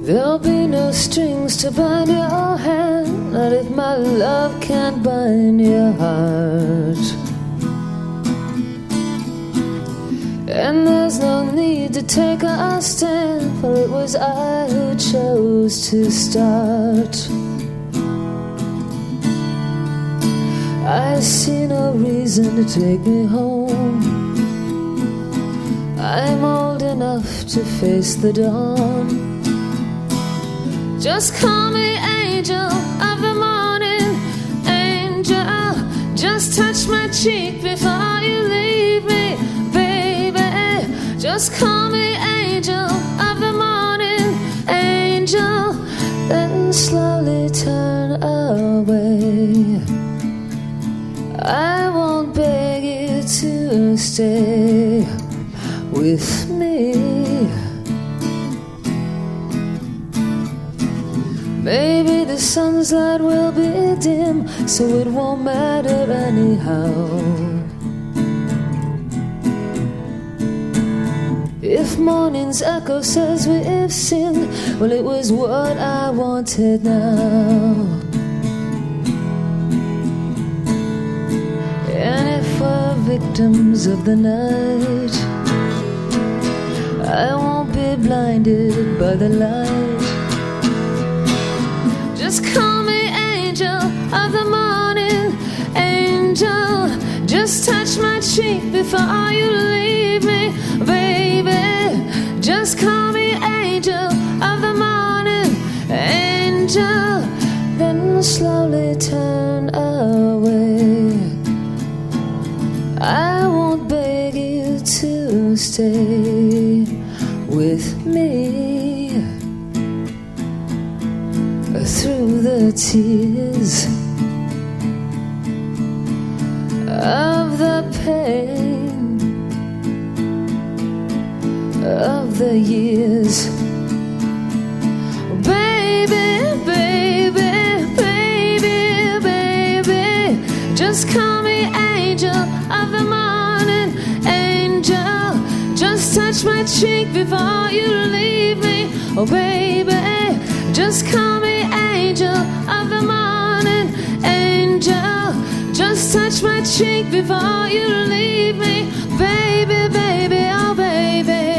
There'll be no strings to bind your hand, not if my love can't bind your heart. And there's no need to take a stand, for it was I who chose to start. I see no reason to take me home. I'm old enough to face the dawn. Just call me angel of the morning, angel. Just touch my cheek before you leave me, baby. Just call me angel of the morning, angel. Then slowly turn away. I won't beg you to stay with me. Maybe the sun's light will be dim, so it won't matter anyhow. If morning's echo says we've sinned, well, it was what I wanted now. And if we're victims of the night, I won't be blinded by the light. Just call me angel of the morning, angel. Just touch my cheek before you leave me, baby. Just call me angel of the morning, angel. Then slowly turn away. I won't beg you to stay with me. Through the tears of the pain of the years, baby, baby, baby, baby. Just call me angel of the morning, angel. Just touch my cheek before you leave me, oh baby. Just call me angel of the morning, angel. Just touch my cheek before you leave me, baby, baby, oh baby.